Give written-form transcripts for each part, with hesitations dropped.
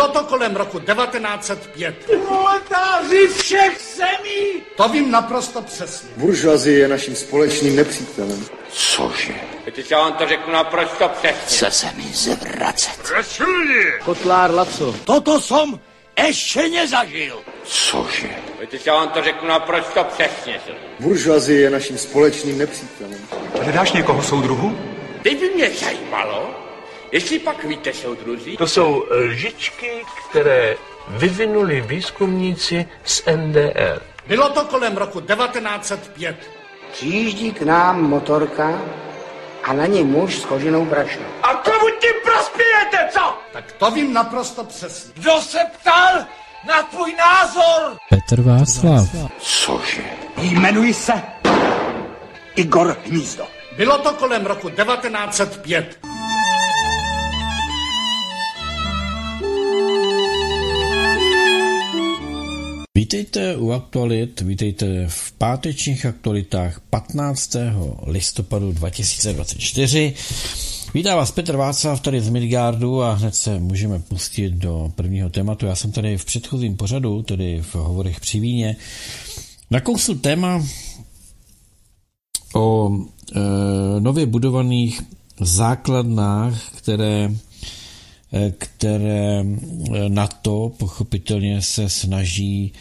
Bylo to kolem roku 1905. Proletáři všech zemí! To vím naprosto přesně. Buržoazie je naším společným nepřítelem. Cože? Teď já vám to řeknu naprosto přesně. Chce se mi zvracet. Rasulně! Kotlár Laco. Toto som ešte nezažil. Cože? Teď já vám to řeknu naprosto přesně. Buržoazie je naším společným nepřítelem. Hledáš někoho soudruhu? Teď by mě zajímalo, jestli pak víte, soudruzi. To jsou lžičky, které vyvinuli výzkumníci z NDR. Bylo to kolem roku 1905. Přijíždí k nám motorka a na ní muž s koženou brašnou. A komu tím prospějete, co? Tak to vím naprosto přesně. Kdo se ptal na tvůj názor? Petr Václav. Cože? Jmenuji se Igor Hnízdo. Bylo to kolem roku 1905. Vítejte u Aktualit, vítejte v pátečních aktualitách 15. listopadu 2024. Vítá vás Petr Václav tady z Midgardu a hned se můžeme pustit do prvního tématu. Já jsem tady v předchozím pořadu, tedy v Hovorech při víně, nakousl téma o nově budovaných základnách, které NATO pochopitelně se snaží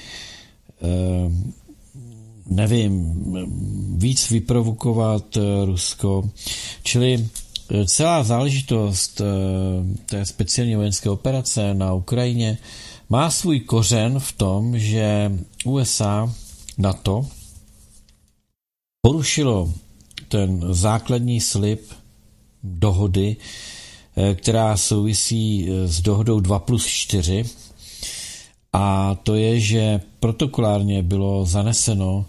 víc vyprovokovat Rusko. Čili celá záležitost té speciální vojenské operace na Ukrajině má svůj kořen v tom, že USA, NATO, porušilo ten základní slib dohody, která souvisí s dohodou 2+4, a to je, že protokolárně bylo zaneseno,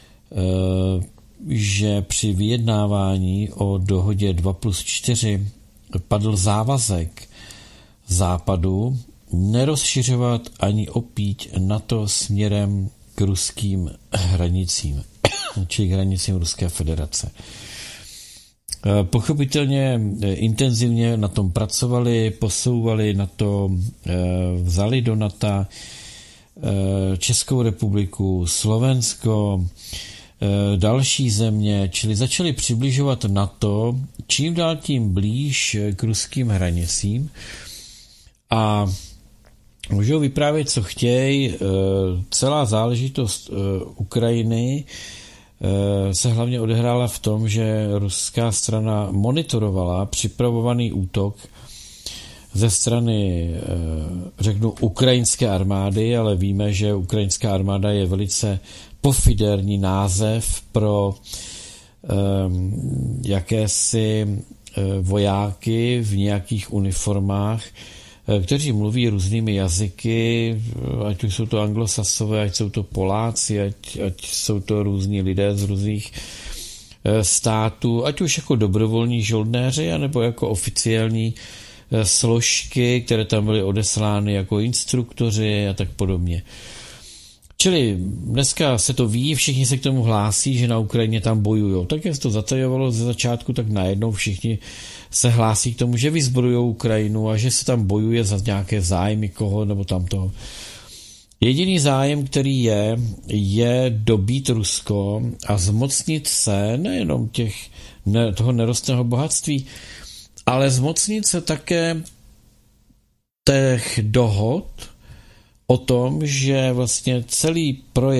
že při vyjednávání o dohodě 2+4 padl závazek Západu nerozšiřovat ani opíť NATO směrem k ruským hranicím, či k hranicím Ruské federace. Pochopitelně intenzivně na tom pracovali, posouvali na to, vzali do NATO Českou republiku, Slovensko, další země, čili začali přibližovat NATO čím dál tím blíž k ruským hranicím a můžou vyprávět, co chtějí. Celá záležitost Ukrajiny se hlavně odehrála v tom, že ruská strana monitorovala připravovaný útok ze strany, řeknu, ukrajinské armády, ale víme, že ukrajinská armáda je velice pofiderní název pro jakési vojáky v nějakých uniformách, kteří mluví různými jazyky, ať už jsou to anglosasové, ať jsou to Poláci, ať jsou to různí lidé z různých států, ať už jako dobrovolní žoldnéři, anebo jako oficiální složky, které tam byly odeslány jako instruktoři a tak podobně. Čili dneska se to ví, všichni se k tomu hlásí, že na Ukrajině tam bojujou. Tak jak se to zatajovalo ze začátku, tak najednou všichni se hlásí k tomu, že vyzbrojujou Ukrajinu a že se tam bojuje za nějaké zájmy koho nebo tamtoho. Jediný zájem, který je dobít Rusko a zmocnit se nejenom toho nerostného bohatství, ale zmocnit se také těch dohod o tom, že vlastně celý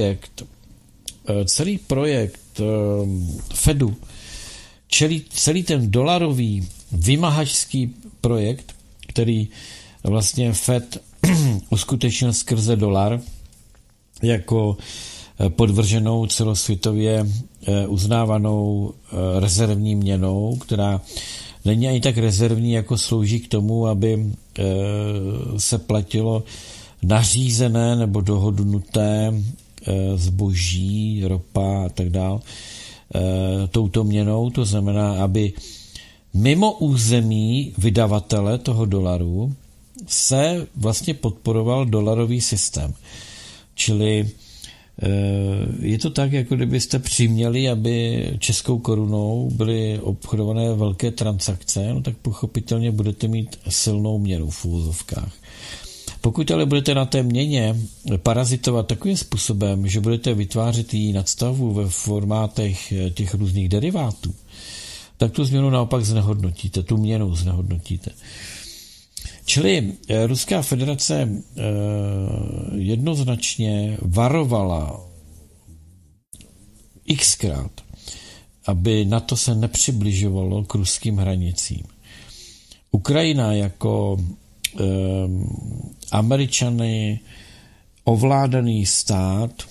projekt Fedu, celý ten dolarový vymahačský projekt, který vlastně Fed uskutečnil skrze dolar jako podvrženou celosvětově uznávanou rezervní měnou, která není ani tak rezervní, jako slouží k tomu, aby se platilo nařízené nebo dohodnuté zboží, ropa a tak dál touto měnou. To znamená, aby mimo území vydavatele toho dolaru se vlastně podporoval dolarový systém. Čili je to tak, jako kdybyste přiměli, aby českou korunou byly obchodované velké transakce, no tak pochopitelně budete mít silnou měnu v úvozovkách. Pokud ale budete na té měně parazitovat takovým způsobem, že budete vytvářet její nadstavu ve formátech těch různých derivátů, tak tu změnu naopak znehodnotíte, tu měnu znehodnotíte. Čili Ruská federace jednoznačně varovala xkrát, aby NATO se nepřibližovalo k ruským hranicím. Ukrajina jako Američany ovládaný stát,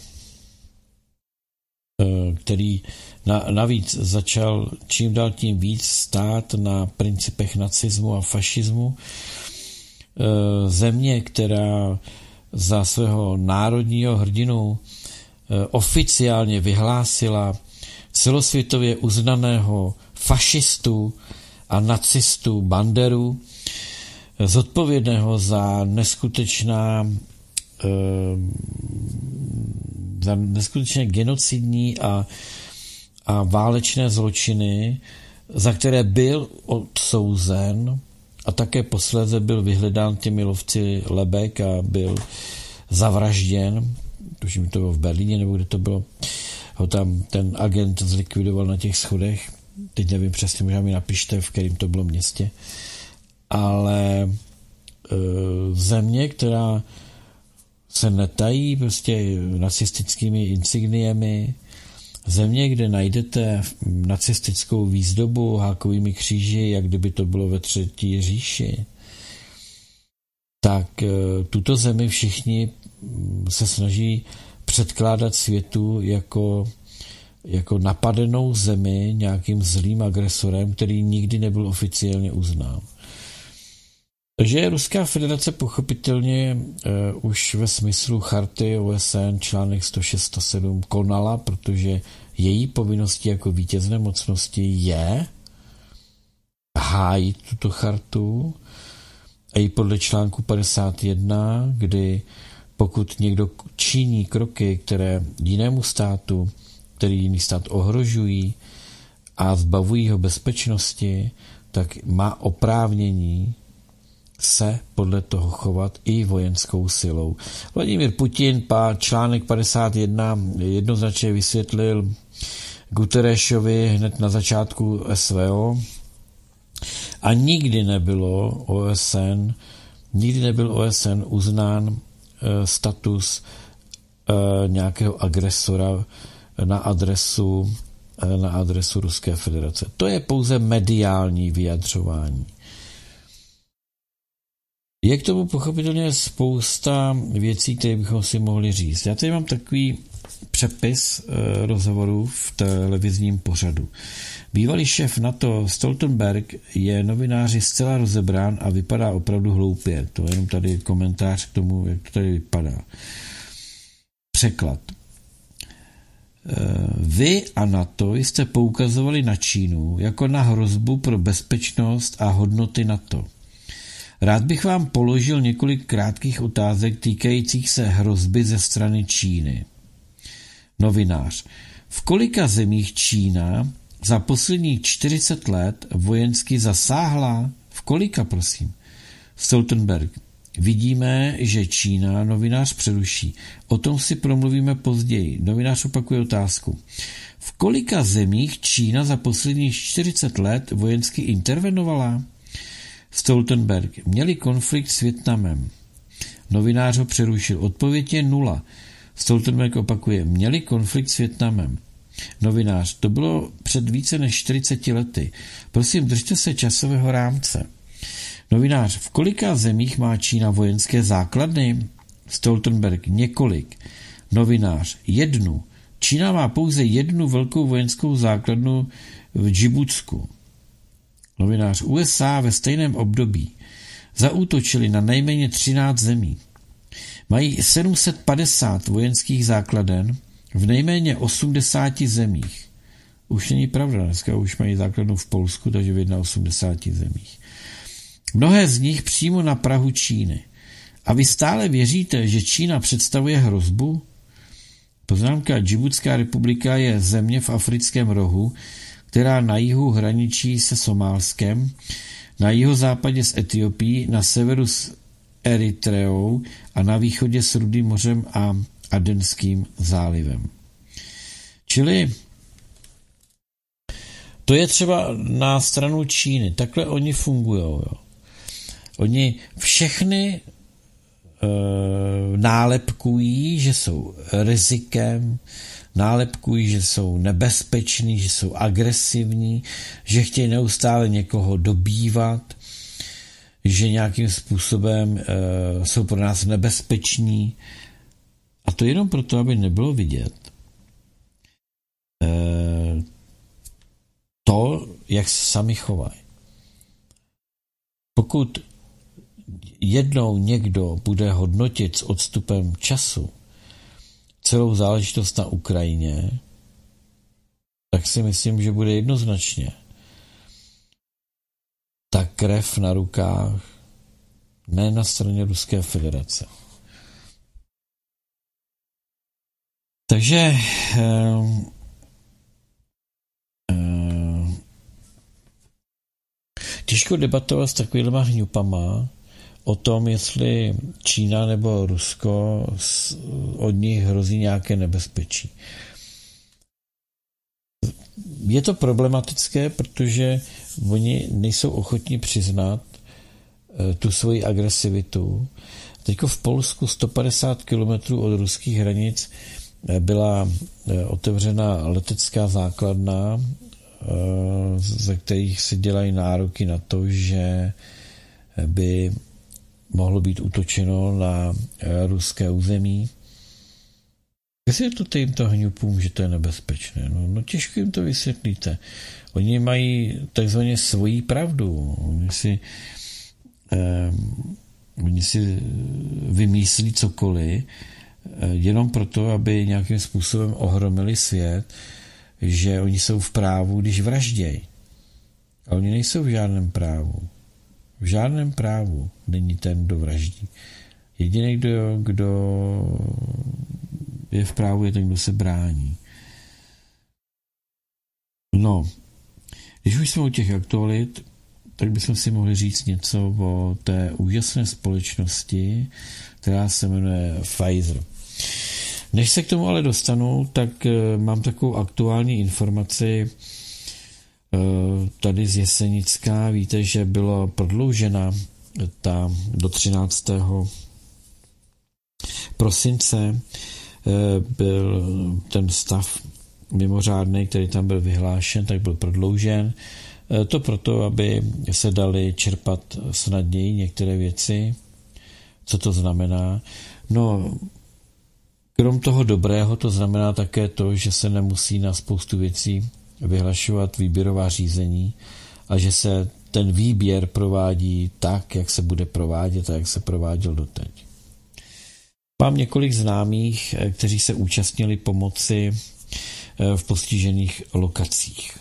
který navíc začal čím dál tím víc stát na principech nacismu a fašismu, země, která za svého národního hrdinu oficiálně vyhlásila celosvětově uznaného fašistu a nacistu Banderu, zodpovědného za neskutečně genocidní a válečné zločiny, za které byl odsouzen a také posléze byl vyhledán těmi lovci lebek a byl zavražděn, tuším, to bylo v Berlíně, nebo kde to bylo, ho tam ten agent zlikvidoval na těch schodech, teď nevím přesně, možná mi napište, v kterém to bylo městě, ale země, která se netají prostě nacistickými insigniemi, země, kde najdete nacistickou výzdobu hákovými kříži, jak kdyby to bylo ve Třetí říši, tak tuto zemi všichni se snaží předkládat světu jako napadenou zemi nějakým zlým agresorem, který nikdy nebyl oficiálně uznán. Takže Ruská federace pochopitelně už ve smyslu charty OSN článek 106-107 konala, protože její povinností jako vítězné mocnosti je hájit tuto chartu a i podle článku 51, kdy pokud někdo činí kroky, které jinému státu, který jiný stát ohrožují a zbavují ho bezpečnosti, tak má oprávnění se podle toho chovat i vojenskou silou. Vladimír Putin článek 51 jednoznačně vysvětlil Guterešovi hned na začátku SVO a nikdy nebyl OSN uznán status nějakého agresora na adresu Ruské federace. To je pouze mediální vyjadřování. Je k tomu pochopitelně spousta věcí, které bychom si mohli říct. Já tady mám takový přepis rozhovorů v televizním pořadu. Bývalý šéf NATO Stoltenberg je novináři zcela rozebrán a vypadá opravdu hloupě. To je jenom tady komentář k tomu, jak to tady vypadá. Překlad. Vy a NATO jste poukazovali na Čínu jako na hrozbu pro bezpečnost a hodnoty NATO. Rád bych vám položil několik krátkých otázek týkajících se hrozby ze strany Číny. Novinář. V kolika zemích Čína za posledních 40 let vojensky zasáhla? V kolika, prosím? Stoltenberg. Vidíme, že Čína, novinář přeruší. O tom si promluvíme později. Novinář opakuje otázku. V kolika zemích Čína za posledních 40 let vojensky intervenovala? Stoltenberg. Měli konflikt s Vietnamem. Novinář ho přerušil. Odpověď je 0. Stoltenberg opakuje. Měli konflikt s Vietnamem. Novinář. To bylo před více než 40 lety. Prosím, držte se časového rámce. Novinář. V kolika zemích má Čína vojenské základny? Stoltenberg. Několik. Novinář. 1. Čína má pouze 1 velkou vojenskou základnu v Džibutsku. Novinář. USA ve stejném období zaútočili na nejméně 13 zemí. Mají 750 vojenských základen v nejméně 80 zemích. Už není pravda, dneska už mají základnu v Polsku, takže v 81 zemích. Mnohé z nich přímo na prahu Číny. A vy stále věříte, že Čína představuje hrozbu? Poznámka. Džibutská republika je země v africkém rohu, která na jihu hraničí se Somálskem, na jihozápadě s Etiopií, na severu s Eritreou a na východě s Rudým mořem a Adenským zálivem. Čili to je třeba na stranu Číny. Takhle oni fungujou. Oni všechny nálepkují, že jsou rizikem, nálepkují, že jsou nebezpeční, že jsou agresivní, že chtějí neustále někoho dobývat, že nějakým způsobem jsou pro nás nebezpeční. A to jenom proto, aby nebylo vidět to, jak se sami chovají. Pokud jednou někdo bude hodnotit s odstupem času celou záležitost na Ukrajině, tak si myslím, že bude jednoznačně ta krev na rukách ne na straně Ruské federace. Takže těžko debatovat s takovýma hňupama o tom, jestli Čína nebo Rusko od nich hrozí nějaké nebezpečí. Je to problematické, protože oni nejsou ochotní přiznat tu svoji agresivitu. Teďko v Polsku 150 kilometrů od ruských hranic byla otevřena letecká základna, ze kterých se dělají nároky na to, že by mohlo být útočeno na ruské území. Jestli to těmto hňupům, že to je nebezpečné? No těžko jim to vysvětlíte. Oni mají takzvaně svoji pravdu. Oni si vymyslí cokoliv, jenom proto, aby nějakým způsobem ohromili svět, že oni jsou v právu, když vraždějí. A oni nejsou v žádném právu. V žádném právu není ten, kdo vraždí. Jediný, kdo je v právu, je ten, kdo se brání. No, když už jsme u těch aktualit, tak bychom si mohli říct něco o té úžasné společnosti, která se jmenuje Pfizer. Než se k tomu ale dostanu, tak mám takovou aktuální informaci tady z Jesenická. Víte, že byla prodloužena do 13. prosince byl ten stav mimořádný, který tam byl vyhlášen, tak byl prodloužen. To proto, aby se daly čerpat snadněji některé věci. Co to znamená? No, krom toho dobrého to znamená také to, že se nemusí na spoustu věcí vyhlašovat výběrová řízení a že se ten výběr provádí tak, jak se bude provádět a jak se prováděl doteď. Mám několik známých, kteří se účastnili pomoci v postižených lokacích.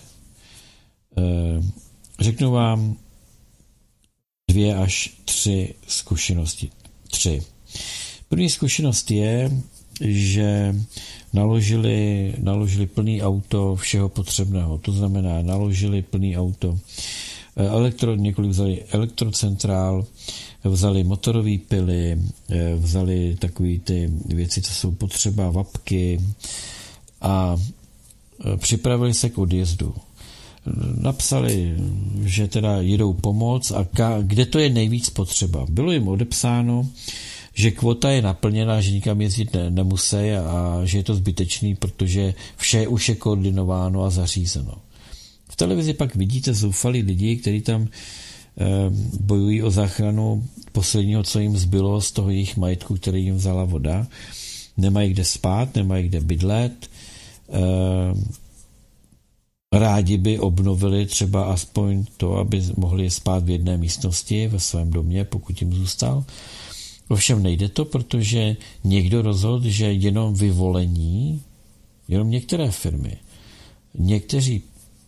Řeknu vám 2 až 3 zkušenosti. 3. První zkušenost je, že naložili plný auto všeho potřebného. To znamená, naložili plný auto několik vzali elektrocentrál, vzali motorové pily, vzali takové ty věci, co jsou potřeba, vapky a připravili se k odjezdu. Napsali, že teda jedou pomoc a kde to je nejvíc potřeba. Bylo jim odepsáno, že kvota je naplněná, že nikam jezdit nemusí a že je to zbytečný, protože vše už je koordinováno a zařízeno. V televizi pak vidíte zoufalí lidi, kteří tam bojují o záchranu posledního, co jim zbylo z toho jejich majetku, který jim vzala voda. Nemají kde spát, nemají kde bydlet. Rádi by obnovili třeba aspoň to, aby mohli spát v jedné místnosti ve svém domě, pokud jim zůstal. Ovšem nejde to, protože někdo rozhodl, že jenom vyvolení, jenom některé firmy, někteří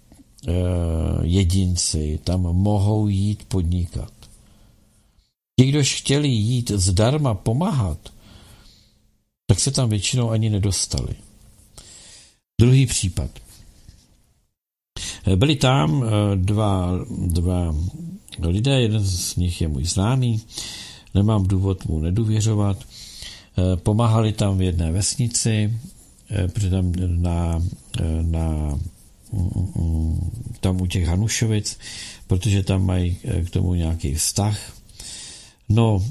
jedinci tam mohou jít podnikat. Ti, kdož chtěli jít zdarma pomáhat, tak se tam většinou ani nedostali. Druhý případ. Byli tam dva lidé, jeden z nich je můj známý nemám důvod mu nedůvěřovat. Pomáhali tam v jedné vesnici, protože tam u těch Hanušovic, protože tam mají k tomu nějaký vztah. No,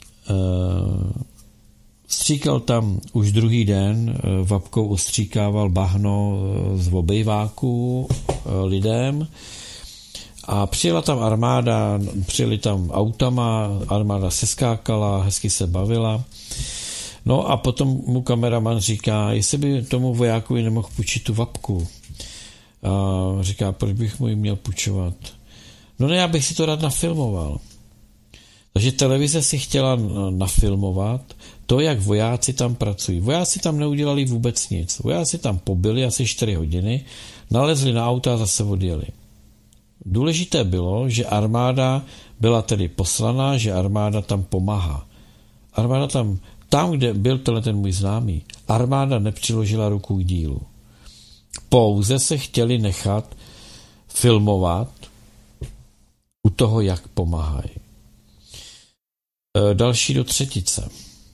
stříkal tam už druhý den, vapkou ostříkával bahno z obejváků lidem a přijela tam armáda, přijeli tam autama, armáda se skákala, hezky se bavila. No a potom mu kameraman říká, jestli by tomu vojákovi nemohl půjčit tu vapku. A říká, proč bych mu ji měl půjčovat? No ne, já bych si to rád nafilmoval. Takže televize si chtěla nafilmovat to, jak vojáci tam pracují. Vojáci tam neudělali vůbec nic. Vojáci tam pobyli asi 4 hodiny, nalezli na auta a zase odjeli. Důležité bylo, že armáda byla tedy poslaná, že armáda tam pomáhá. Armáda tam, kde byl ten můj známý, armáda nepřiložila ruku k dílu. Pouze se chtěli nechat filmovat u toho, jak pomáhají. Další do třetice.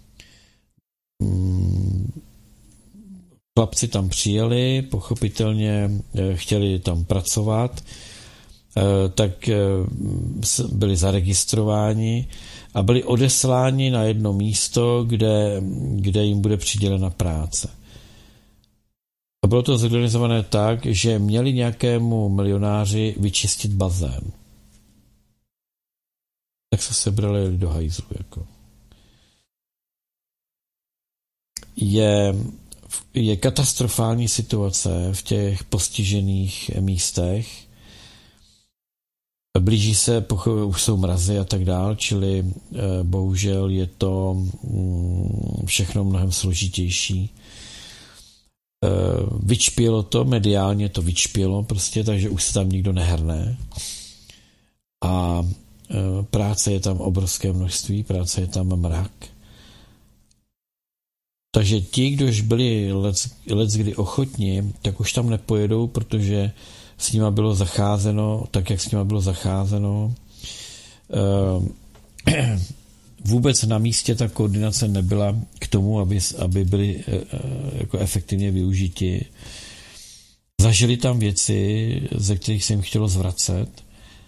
Chlapci tam přijeli, pochopitelně chtěli tam pracovat, tak byli zaregistrováni a byli odesláni na jedno místo, kde jim bude přidělena práce. A bylo to zorganizované tak, že měli nějakému milionáři vyčistit bazén. Tak se sebrali do hajzlu. Jako. Je katastrofální situace v těch postižených místech. Blíží se, už jsou mrazy a tak dál, čili bohužel je to všechno mnohem složitější. Vyčpělo to, mediálně to vyčpělo prostě, takže už se tam nikdo nehrne. A práce je tam obrovské množství, práce je tam mrak. Takže ti, kdož byli leckdy ochotni, tak už tam nepojedou, protože s nima bylo zacházeno tak, jak s nima bylo zacházeno. Vůbec na místě ta koordinace nebyla k tomu, aby byli jako efektivně využiti. Zažili tam věci, ze kterých se jim chtělo zvracet.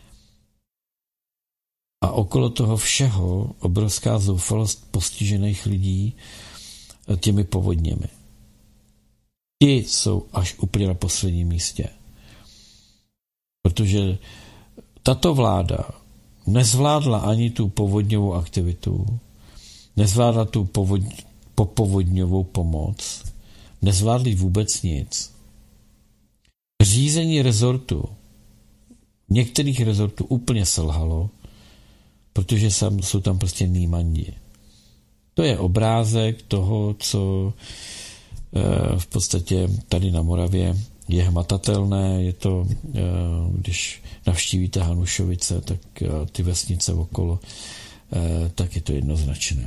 A okolo toho všeho obrovská zoufalost postižených lidí těmi povodněmi. Ti jsou až úplně na posledním místě. Protože tato vláda nezvládla ani tu povodňovou aktivitu, nezvládla tu popovodňovou pomoc, nezvládli vůbec nic. Řízení rezortu, některých rezortů úplně selhalo, protože jsou tam prostě nýmandi. To je obrázek toho, co v podstatě tady na Moravě je hmatatelné. Je to, když navštívíte Hanušovice, tak ty vesnice okolo, tak je to jednoznačné.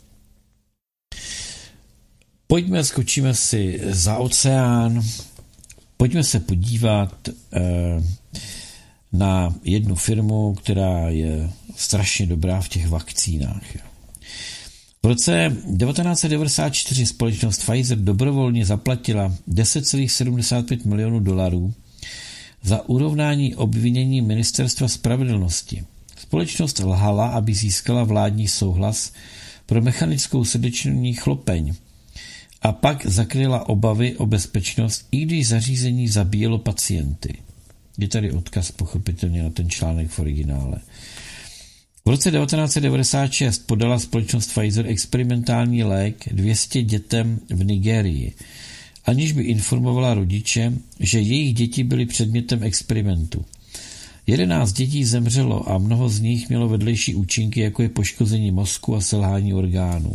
Skočíme si za oceán, pojďme se podívat na jednu firmu, která je strašně dobrá v těch vakcínách. V roce 1994 společnost Pfizer dobrovolně zaplatila $10,75 milionů za urovnání obvinění Ministerstva spravedlnosti. Společnost lhala, aby získala vládní souhlas pro mechanickou srdeční chlopeň a pak zakryla obavy o bezpečnost, i když zařízení zabíjelo pacienty. Je tady odkaz pochopitelně na ten článek v originále. V roce 1996 podala společnost Pfizer experimentální lék 200 dětem v Nigérii, aniž by informovala rodiče, že jejich děti byly předmětem experimentu. 11 dětí zemřelo a mnoho z nich mělo vedlejší účinky, jako je poškození mozku a selhání orgánů.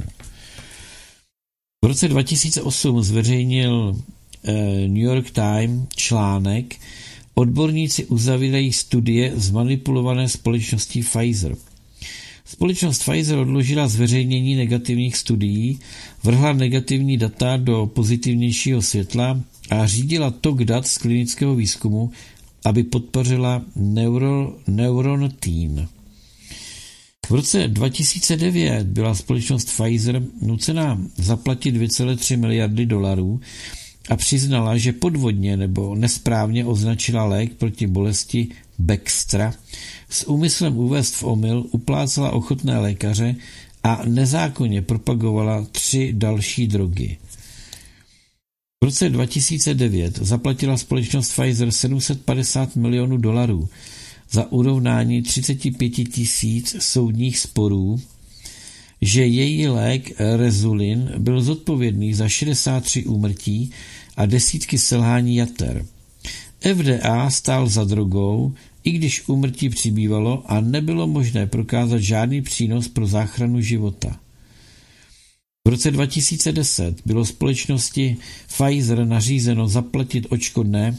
V roce 2008 zveřejnil New York Times článek Odborníci uzavírají studie zmanipulované společností Pfizer. Společnost Pfizer odložila zveřejnění negativních studií, vrhla negativní data do pozitivnějšího světla a řídila tok dat z klinického výzkumu, aby podpořila Neurontin. V roce 2009 byla společnost Pfizer nucena zaplatit 2,3 miliardy dolarů a přiznala, že podvodně nebo nesprávně označila lék proti bolesti Bextra s úmyslem uvést v omyl, uplácela ochotné lékaře a nezákonně propagovala 3 další drogy. V roce 2009 zaplatila společnost Pfizer 750 milionů dolarů za urovnání 35 000 soudních sporů, že její lék Rezulin byl zodpovědný za 63 úmrtí a desítky selhání jater. FDA stál za drogou, i když úmrtí přibývalo a nebylo možné prokázat žádný přínos pro záchranu života. V roce 2010 bylo společnosti Pfizer nařízeno zaplatit odškodné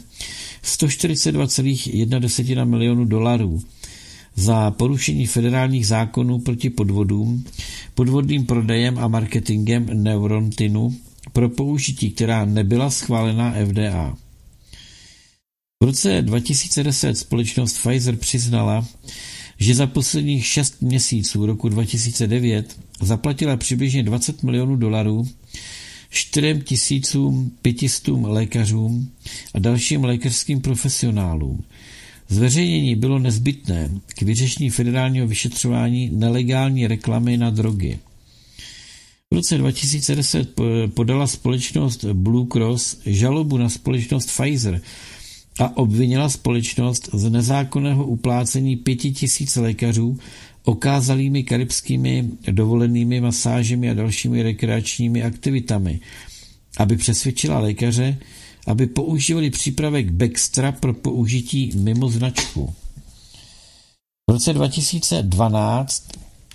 142,1 milionu dolarů za porušení federálních zákonů proti podvodům, podvodným prodejem a marketingem Neurontinu pro použití, která nebyla schválená FDA. V roce 2010 společnost Pfizer přiznala, že za posledních 6 měsíců roku 2009 zaplatila přibližně 20 milionů dolarů 4500 lékařům a dalším lékařským profesionálům. Zveřejnění bylo nezbytné k vyřešení federálního vyšetřování nelegální reklamy na drogy. V roce 2010 podala společnost Blue Cross žalobu na společnost Pfizer a obvinila společnost z nezákonného uplácení 5000 lékařů okázalými karibskými dovolenými masážemi a dalšími rekreačními aktivitami, aby přesvědčila lékaře, aby používali přípravek Bextra pro použití mimo značku. V roce 2012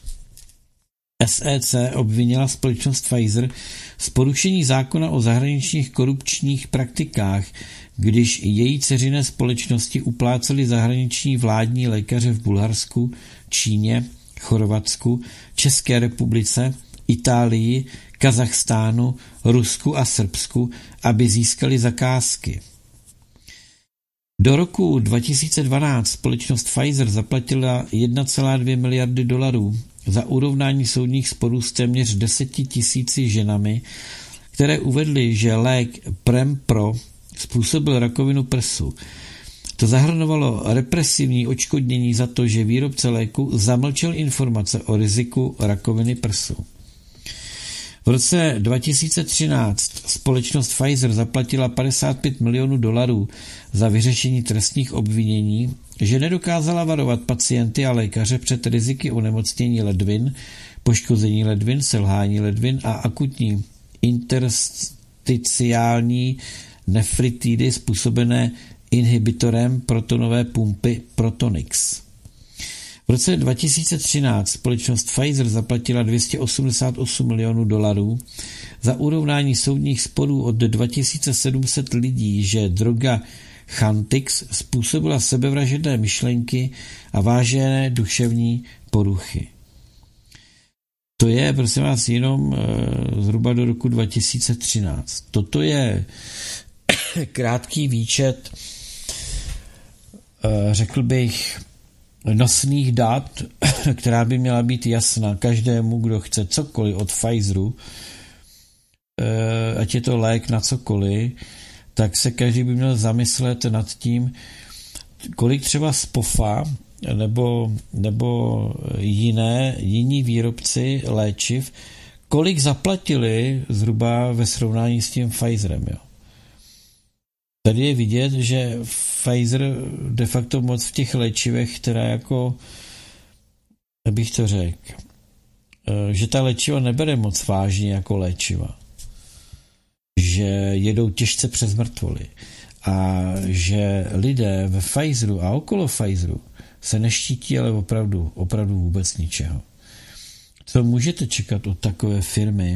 SEC obvinila společnost Pfizer z porušení zákona o zahraničních korupčních praktikách, když její dceřiné společnosti uplácely zahraniční vládní lékaře v Bulharsku, Číně, Chorvatsku, České republice, Itálii, Kazachstánu, Rusku a Srbsku, aby získali zakázky. Do roku 2012 společnost Pfizer zaplatila 1,2 miliardy dolarů za urovnání soudních sporů s téměř 10 000 ženami, které uvedly, že lék Prempro způsobil rakovinu prsu. To zahrnovalo represivní odškodnění za to, že výrobce léku zamlčel informace o riziku rakoviny prsu. V roce 2013 společnost Pfizer zaplatila 55 milionů dolarů za vyřešení trestních obvinění, že nedokázala varovat pacienty a lékaře před riziky onemocnění ledvin, poškození ledvin, selhání ledvin a akutní intersticiální nefritidy způsobené inhibitorem protonové pumpy Protonix. V roce 2013 společnost Pfizer zaplatila 288 milionů dolarů za urovnání soudních sporů od 2700 lidí, že droga Chantix způsobila sebevražedné myšlenky a vážné duševní poruchy. To je, prosím vás, jenom zhruba do roku 2013. Toto je krátký výčet, řekl bych, nosných dat, která by měla být jasná každému, kdo chce cokoliv od Pfizeru, ať je to lék na cokoliv, tak se každý by měl zamyslet nad tím, kolik třeba Spofa nebo jiní výrobci léčiv, kolik zaplatili zhruba ve srovnání s tím Pfizerem. Jo. Tady je vidět, že Pfizer de facto moc v těch léčivech, která jako, abych to řekl, že ta léčiva nebere moc vážně jako léčiva. Že jedou těžce přes mrtvoly. A že lidé ve Pfizeru a okolo Pfizeru se neštítí, ale opravdu vůbec ničeho. Co můžete čekat od takové firmy,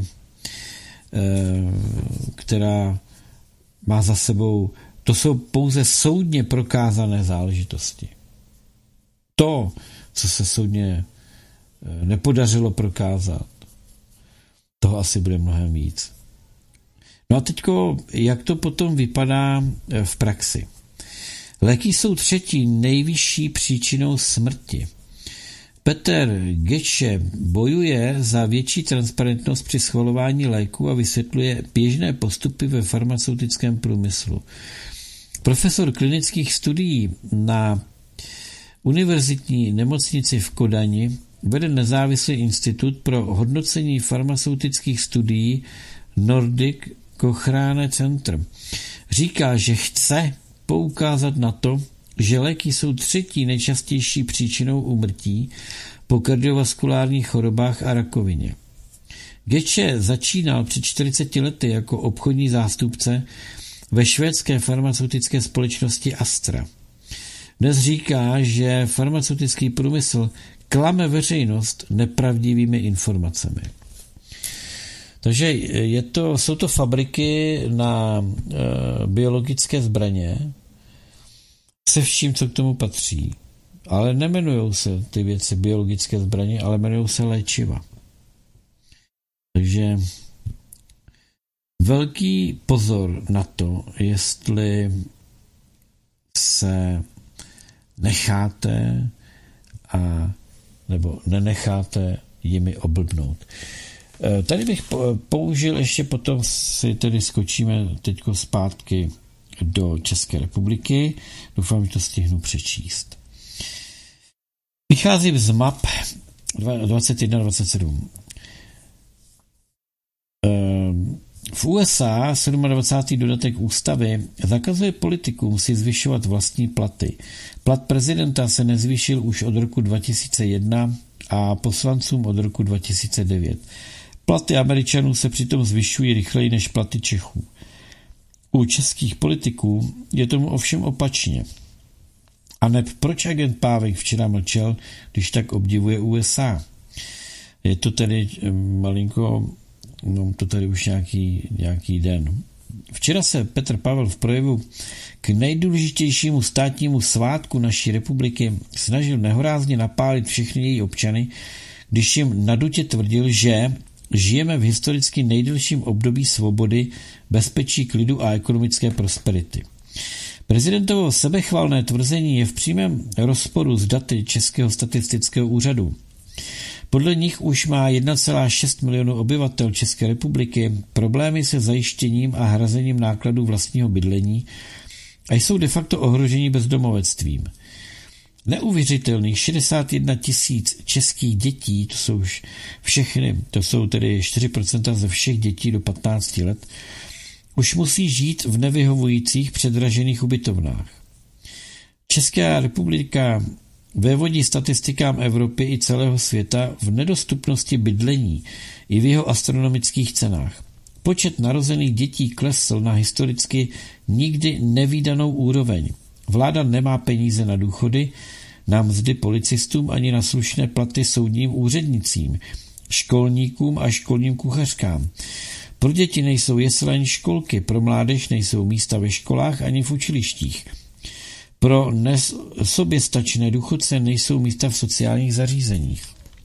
která má za sebou, to jsou pouze soudně prokázané záležitosti. To, co se soudně nepodařilo prokázat, toho asi bude mnohem víc. No a teďko, jak to potom vypadá v praxi? Léky jsou 3. nejvyšší příčinou smrti. Petr Geče bojuje za větší transparentnost při schvalování léků a vysvětluje běžné postupy ve farmaceutickém průmyslu. Profesor klinických studií na univerzitní nemocnici v Kodani vede nezávislý institut pro hodnocení farmaceutických studií Nordic Cochrane Center. Říká, že chce poukázat na to, že léky jsou třetí nejčastější příčinou úmrtí po kardiovaskulárních chorobách a rakovině. Geče začínal před 40 lety jako obchodní zástupce ve švédské farmaceutické společnosti Astra. Dnes říká, že farmaceutický průmysl klame veřejnost nepravdivými informacemi. Takže jsou to fabriky na biologické zbraně se vším, co k tomu patří. Ale nemenujou se ty věci biologické zbraně, ale jmenují se léčiva. Takže velký pozor na to, jestli se necháte nebo nenecháte jimi oblbnout. Tady bych použil ještě potom si tedy skočíme teďko zpátky do České republiky. Doufám, že to stihnu přečíst. Vycházím z map 21-27. V USA 27. dodatek ústavy zakazuje politikům si zvyšovat vlastní platy. Plat prezidenta se nezvýšil už od roku 2001 a poslancům od roku 2009. Platy Američanů se přitom zvyšují rychleji než platy Čechů. U českých politiků je tomu ovšem opačně. A neb proč agent Pávek včera mlčel, když tak obdivuje USA? Je to tedy malinko, to tady už nějaký den. Včera se Petr Pavel v projevu k nejdůležitějšímu státnímu svátku naší republiky snažil nehorázně napálit všechny její občany, když jim nadutě tvrdil, že žijeme v historicky nejdelším období svobody, bezpečí, klidu a ekonomické prosperity. Prezidentovo sebechvalné tvrzení je v přímém rozporu s daty Českého statistického úřadu. Podle nich už má 1,6 milionu obyvatel České republiky problémy se zajištěním a hrazením nákladů vlastního bydlení a jsou de facto ohroženi bezdomovectvím. Neuvěřitelných 61 000 českých dětí, to jsou už všechny, to jsou tedy 4% ze všech dětí do 15 let, už musí žít v nevyhovujících předražených ubytovnách. Česká republika vévodí statistikám Evropy i celého světa v nedostupnosti bydlení i v jeho astronomických cenách. Počet narozených dětí klesl na historicky nikdy nevídanou úroveň. Vláda nemá peníze na důchody, na mzdy policistům ani na slušné platy soudním úřednicím, školníkům a školním kuchařkám. Pro děti nejsou jesle ani školky, pro mládež nejsou místa ve školách ani v učilištích. Pro soběstačné důchodce nejsou místa v sociálních zařízeních.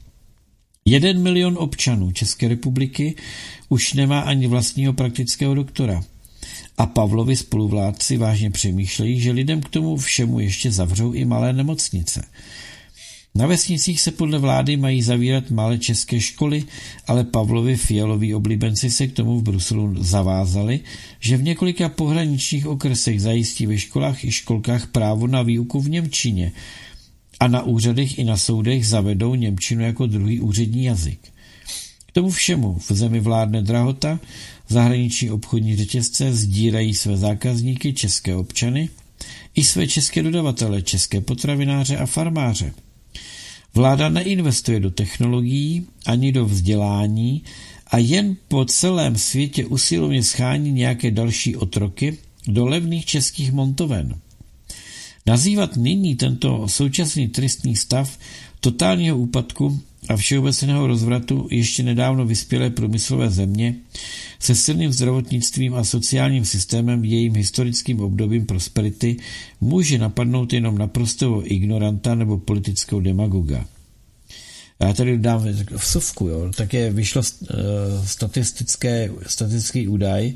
1 milion občanů České republiky už nemá ani vlastního praktického doktora. A Pavlovi spoluvládci vážně přemýšlejí, že lidem k tomu všemu ještě zavřou i malé nemocnice. Na vesnicích se podle vlády mají zavírat malé české školy, ale Pavlovi Fialovi oblíbenci se k tomu v Bruselu zavázali, že v několika pohraničních okresech zajistí ve školách i školkách právo na výuku v němčině a na úřadech i na soudech zavedou němčinu jako druhý úřední jazyk. K tomu všemu v zemi vládne drahota, zahraniční obchodní řetězce sdírají své zákazníky, české občany, i své české dodavatele, české potravináře a farmáře. Vláda neinvestuje do technologií ani do vzdělání a jen po celém světě usilovně schání nějaké další otroky do levných českých montoven. Nazývat nyní tento současný tristní stav totálního úpadku a všeobecného rozvratu ještě nedávno vyspělé průmyslové země se silným zdravotnictvím a sociálním systémem jejím historickým obdobím prosperity může napadnout jenom naprostého ignoranta nebo politického demagoga. Já tady dám vsuvku, jo. Také vyšlo statistický údaj,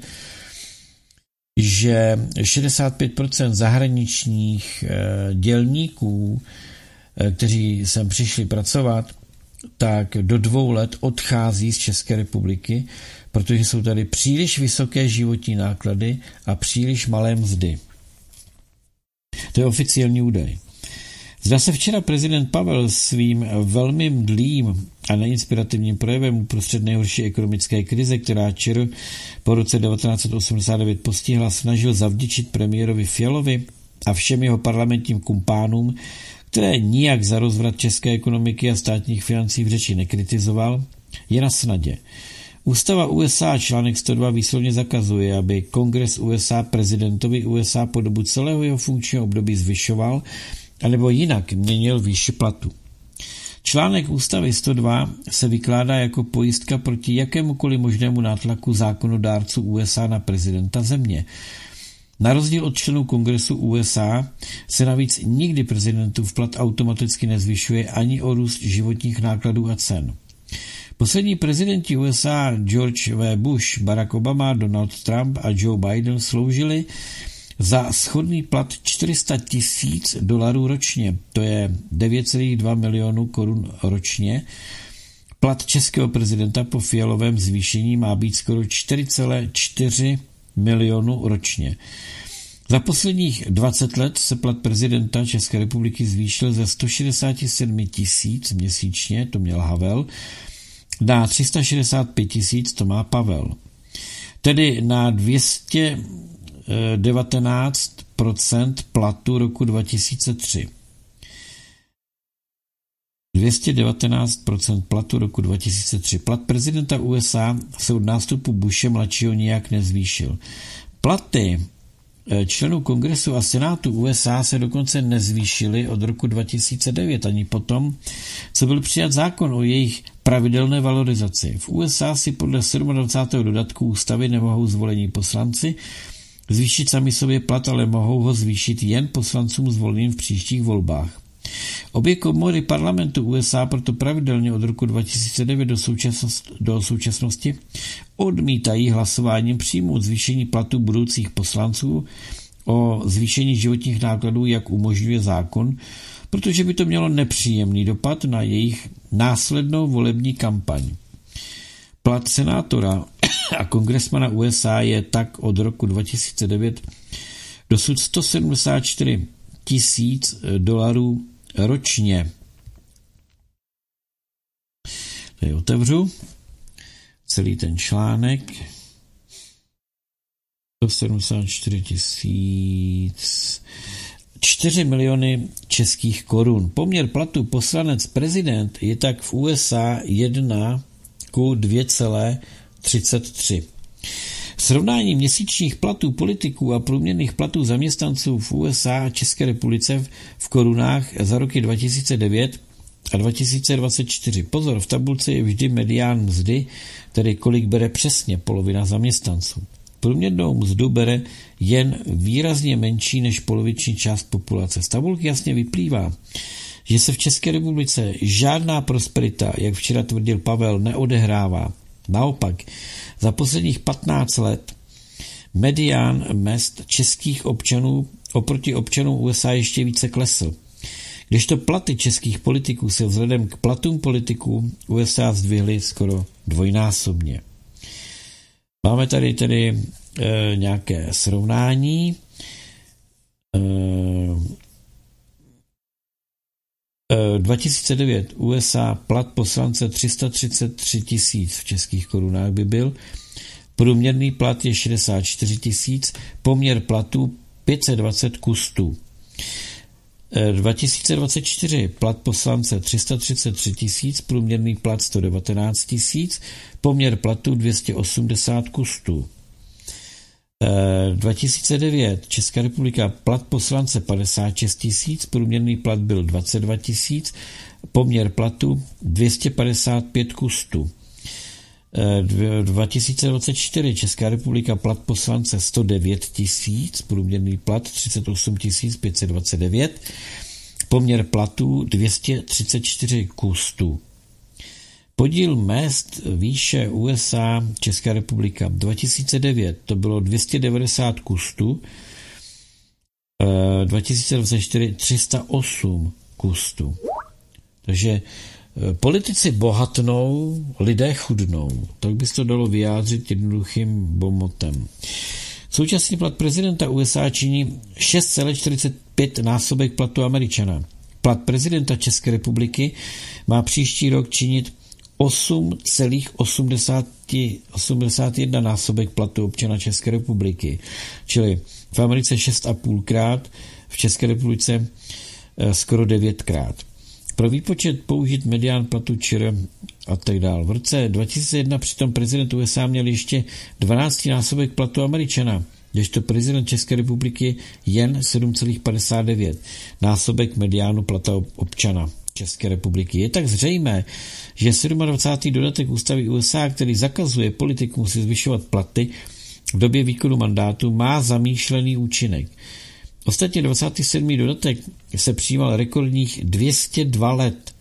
že 65% zahraničních dělníků kteří sem přišli pracovat, tak do 2 let odchází z České republiky, protože jsou tady příliš vysoké životní náklady a příliš malé mzdy. To je oficiální údaj. Zdá se včera prezident Pavel svým velmi mdlým a neinspirativním projevem uprostřed nejhorší ekonomické krize, která ČR po roce 1989 postihla, snažil zavděčit premiérovi Fialovi a všem jeho parlamentním kumpánům, které nijak za rozvrat české ekonomiky a státních financí v řeči nekritizoval, je na snadě. Ústava USA článek 102 výslovně zakazuje, aby Kongres USA prezidentovi USA po dobu celého jeho funkčního období zvyšoval anebo jinak měnil výši platu. Článek ústavy 102 se vykládá jako pojistka proti jakémukoliv možnému nátlaku zákonodárců USA na prezidenta země. Na rozdíl od členů Kongresu USA se navíc nikdy prezidentův plat automaticky nezvyšuje ani o růst životních nákladů a cen. Poslední prezidenti USA George W. Bush, Barack Obama, Donald Trump a Joe Biden sloužili za shodný plat $400,000 ročně, to je 9,2 milionu korun ročně. Plat českého prezidenta po Fialovém zvýšení má být skoro 4,4 milionu ročně. Za posledních 20 let se plat prezidenta České republiky zvýšil ze 167 000 měsíčně, to měl Havel, na 365 000, to má Pavel. Tedy na 219% platu roku 2003. 219% platu roku 2003. Plat prezidenta USA se od nástupu Bushe mladšího nijak nezvýšil. Platy členů Kongresu a Senátu USA se dokonce nezvýšily od roku 2009, ani potom, co byl přijat zákon o jejich pravidelné valorizaci. V USA si podle 27. dodatku ústavy nemohou zvolení poslanci zvýšit sami sobě plat, ale mohou ho zvýšit jen poslancům zvoleným v příštích volbách. Obě komory parlamentu USA proto pravidelně od roku 2009 do současnosti odmítají hlasováním přijmout zvýšení platu budoucích poslanců o zvýšení životních nákladů, jak umožňuje zákon, protože by to mělo nepříjemný dopad na jejich následnou volební kampaň. Plat senátora a kongresmana USA je tak od roku 2009 dosud $174,000 ročně. Tady otevřu celý ten článek. 174 000, 4 miliony českých korun. Poměr platu poslanec-prezident je tak v USA 1:2,33. Srovnání měsíčních platů politiků a průměrných platů zaměstnanců v USA a České republice v korunách za roky 2009 a 2024. Pozor, v tabulce je vždy medián mzdy, tedy kolik bere přesně polovina zaměstnanců. Průměrnou mzdu bere jen výrazně menší než poloviční část populace. Z tabulky jasně vyplývá, že se v České republice žádná prosperita, jak včera tvrdil Pavel, neodehrává. Naopak, za posledních 15 let medián mezd českých občanů oproti občanům USA ještě více klesl. Kdežto platy českých politiků se vzhledem k platům politiků USA zdvihly skoro dvojnásobně. Máme tady tedy nějaké srovnání. 2009 USA plat poslance 333 000 v českých korunách by byl, průměrný plat je 64 000, poměr platů 520 ku 100. 2024 plat poslance 333 000, průměrný plat 119 000, poměr platů 280 ku 100. 2009 Česká republika plat poslance 56 000, průměrný plat byl 22 000, poměr platu 255 ku 100. 2024 Česká republika plat poslance 109 000, průměrný plat 38 529, poměr platů 234 ku 100. Podíl mezd výše USA Česká republika 2009 to bylo 290 ku 100, 2024 308 kustu. Takže politici bohatnou, lidé chudnou. Tak by se to dalo vyjádřit jednoduchým bomotem. Současný plat prezidenta USA činí 6,45 násobek platu Američana. Plat prezidenta České republiky má příští rok činit 8,81 násobek platu občana České republiky. Čili v Americe 6,5krát, v České republice skoro 9krát. Pro výpočet použít medián platu ČR a tak dál. V roce 2001 přitom prezident USA měl ještě 12 násobek platu Američana, kdežto prezident České republiky jen 7,59 násobek mediánu plata občana České republiky. Je tak zřejmé, že 27. dodatek ústavy USA, který zakazuje politikům si zvyšovat platy v době výkonu mandátu, má zamýšlený účinek. Ostatně 27. dodatek se přijímal rekordních 202 let.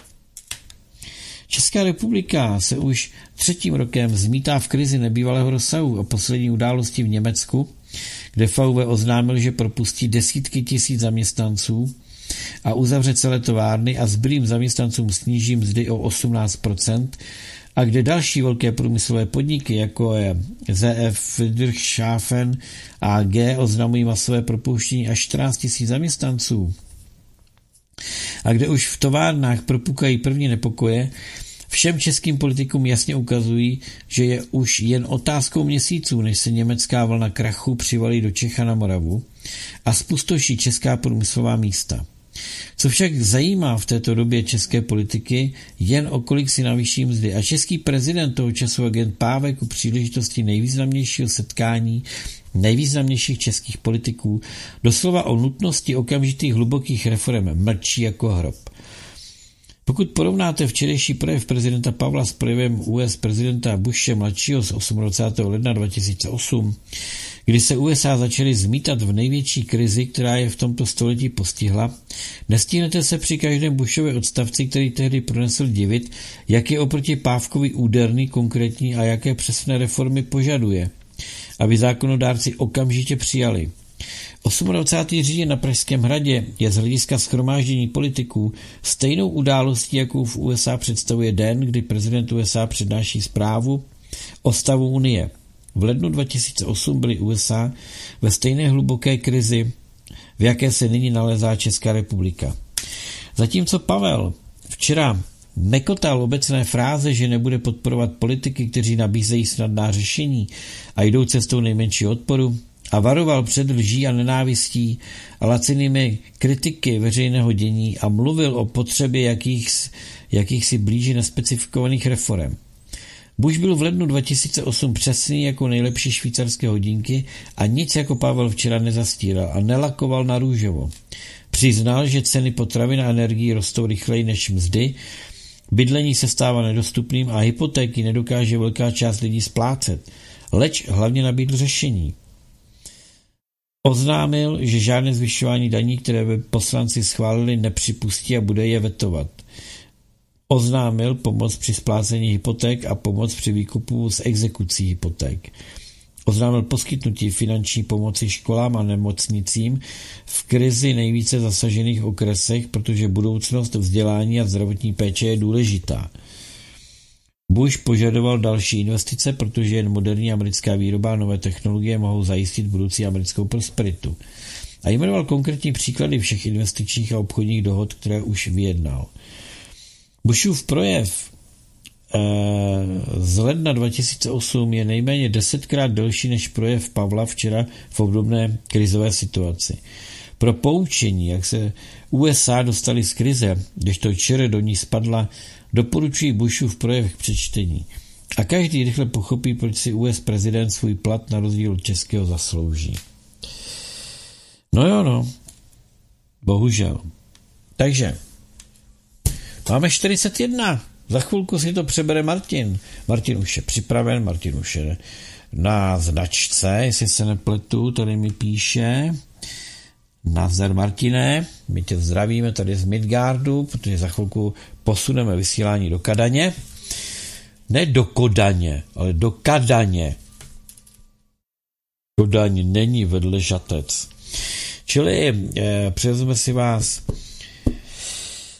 Česká republika se už 3. rokem zmítá v krizi nebývalého rozsahu. O poslední události v Německu, kde VW oznámil, že propustí desítky tisíc zaměstnanců a uzavře celé továrny a zbylým zaměstnancům sníží mzdy o 18%, a kde další velké průmyslové podniky, jako je ZF Friedrichshafen AG, oznamují masové propouštění až 14 000 zaměstnanců. A kde už v továrnách propukají první nepokoje, všem českým politikům jasně ukazují, že je už jen otázkou měsíců, než se německá vlna krachu přivalí do Čech a na Moravu a spustoší česká průmyslová místa. Co však zajímá v této době české politiky, jen o kolik si navýší mzdy. A český prezident toho času agent Pávek u příležitosti nejvýznamnějšího setkání nejvýznamnějších českých politiků doslova o nutnosti okamžitých hlubokých reforem mlčí jako hrob. Pokud porovnáte včerejší projev prezidenta Pavla s projevem US prezidenta Bushe mladšího z 28. ledna 2008, kdy se USA začaly zmítat v největší krizi, která je v tomto století postihla, nestihnete se při každém Bushově odstavci, který tehdy pronesl, divit, jak je oproti Pávkovi úderný, konkrétní a jaké přesné reformy požaduje, aby zákonodárci okamžitě přijali. 28. říjen na Pražském hradě je z hlediska shromáždění politiků stejnou událostí, jakou v USA představuje den, kdy prezident USA přednáší zprávu o stavu Unie. V lednu 2008 byly USA ve stejné hluboké krizi, v jaké se nyní nalézá Česká republika. Zatímco Pavel včera mekotal obecné fráze, že nebude podporovat politiky, kteří nabízejí snadná řešení a jdou cestou nejmenšího odporu, a varoval před lží a nenávistí a lacinými kritiky veřejného dění a mluvil o potřebě jakýchsi blíže nespecifikovaných reforem. Bush byl v lednu 2008 přesný jako nejlepší švýcarské hodinky a nic jako Pavel včera nezastíral a nelakoval na růžovo. Přiznal, že ceny potravin a energií rostou rychleji než mzdy, bydlení se stává nedostupným a hypotéky nedokáže velká část lidí splácet, leč hlavně nabídl řešení. Oznámil, že žádné zvyšování daní, které by poslanci schválili, nepřipustí a bude je vetovat. Oznámil pomoc při splácení hypoték a pomoc při výkupu z exekucí hypoték. Oznámil poskytnutí finanční pomoci školám a nemocnicím v krizi nejvíce zasažených okresech, protože budoucnost vzdělání a zdravotní péče je důležitá. Bush požadoval další investice, protože jen moderní americká výroba a nové technologie mohou zajistit budoucí americkou prosperitu. A jmenoval konkrétní příklady všech investičních a obchodních dohod, které už vyjednal. Bushův projev z ledna 2008 je nejméně 10krát delší než projev Pavla včera v obdobné krizové situaci. Pro poučení, jak se USA dostali z krize, kdežto ČR do ní spadla, doporučuji Bushův projev k přečtení. A každý rychle pochopí, proč si US prezident svůj plat na rozdíl od českého zaslouží. No. Bohužel. Takže máme 41. Za chvilku si to přebere Martin. Martin už je připraven, Martin už je na značce, jestli se nepletu, tady mi píše. Nazdar Martine, my tě zdravíme tady z Midgardu, protože za chvilku posuneme vysílání do Kadaně. Ne do Kodaně, ale do Kadaně. Kodaň není vedle Žatec. Čili převezme si vás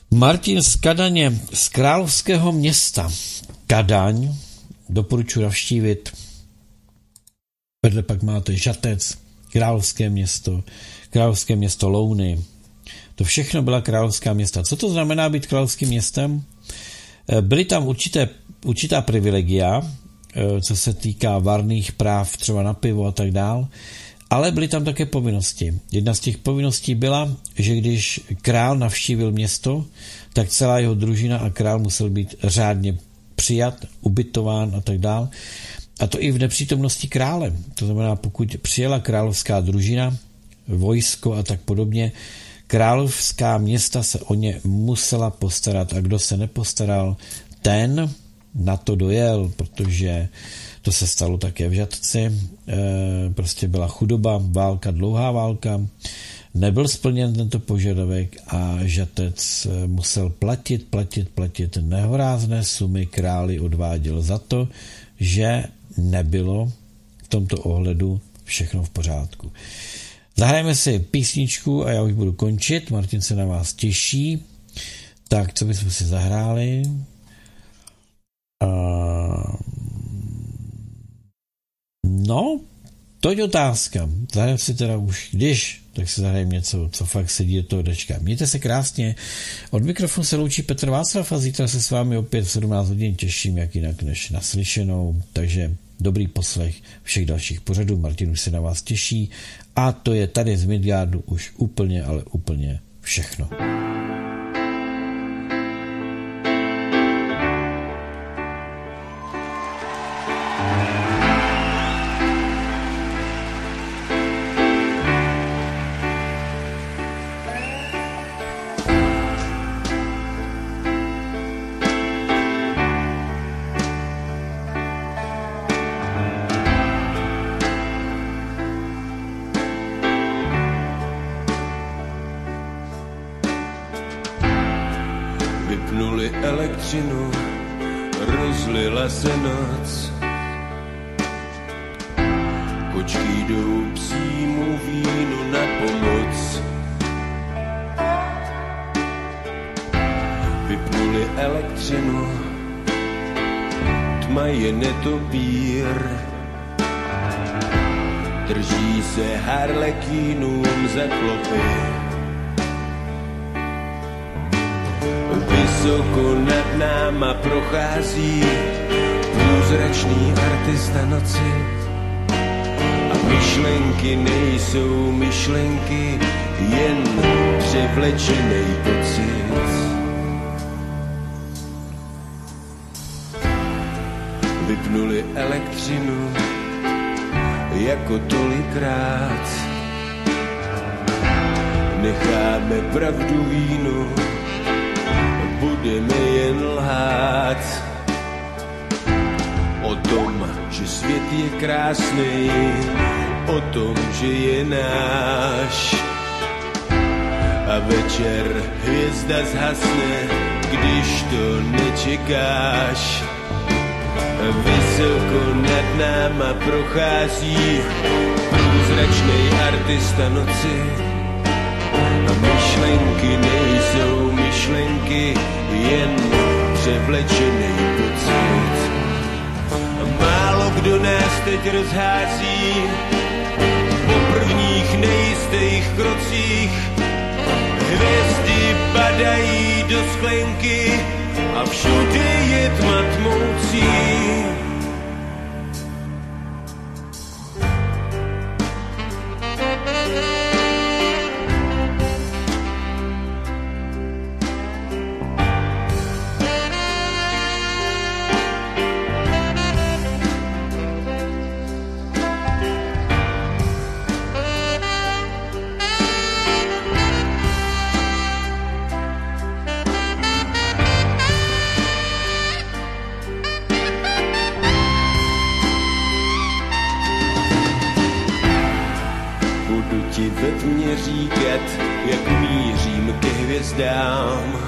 Martin z Kadaně, z královského města Kadaň, doporučuji navštívit. Vedle pak máte Žatec, královské město Louny. To všechno byla královská města. Co to znamená být královským městem? Byly tam určitá privilegia, co se týká varných práv, třeba na pivo a tak dál, ale byly tam také povinnosti. Jedna z těch povinností byla, že když král navštívil město, tak celá jeho družina a král musel být řádně přijat, ubytován a tak dál. A to i v nepřítomnosti krále. To znamená, pokud přijela královská družina, vojsko a tak podobně, královská města se o ně musela postarat a kdo se nepostaral, ten na to dojel, protože to se stalo také v Žatci. Prostě byla chudoba, válka, dlouhá válka, nebyl splněn tento požadavek a Žatec musel platit nehorázné sumy, králi odváděl za to, že nebylo v tomto ohledu všechno v pořádku. Zahrajeme si písničku a já už budu končit. Martin se na vás těší. Tak, co bychom si zahráli? No, to je otázka. Zahrajeme si teda už, tak si zahrajeme něco, co fakt sedí do toho dečka. Mějte se krásně. Od mikrofonu se loučí Petr Václav a zítra se s vámi opět v 17 hodin těším, jak jinak než naslyšenou. Takže dobrý poslech všech dalších pořadů. Martin už se na vás těší a to je tady z Midgardu už úplně, ale úplně všechno. Vypnuli elektřinu, rozlila se noc. Kočky jdou psímu vínu na pomoc. Vypnuli elektřinu, tma je netopír. Drží se harlekínům za klopy. Vysoko nad náma prochází průzračný artista noci. A myšlenky nejsou myšlenky, jen převlečenej pocit. Vypnuli elektřinu jako tolikrát. Necháme pravdu vínu, budeme jen lhát o tom, že svět je krásný, o tom, že je náš. A večer hvězda zhasne, když to nečekáš. Vysoko nad náma prochází průzračnej artista noci. A myšlenky nejsou myšlenky, jen převlečenej pocit. A málo kdo nás teď rozhází po prvních nejistých krocích. Hvězdy padají do sklenky a všude je tma tmoucí. Ve tmě říkat, jak mířím ke hvězdám.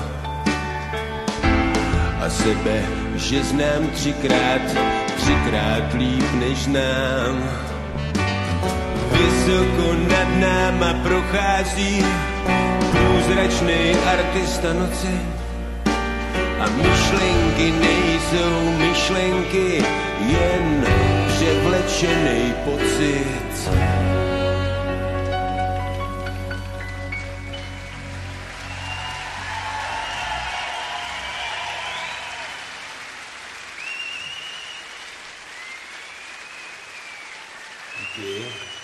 A sebe, že znám třikrát líp než znám. Vysoko nad náma prochází průzračnej artista noci a myšlenky nejsou myšlenky, jen převlečenej pocit. Díky.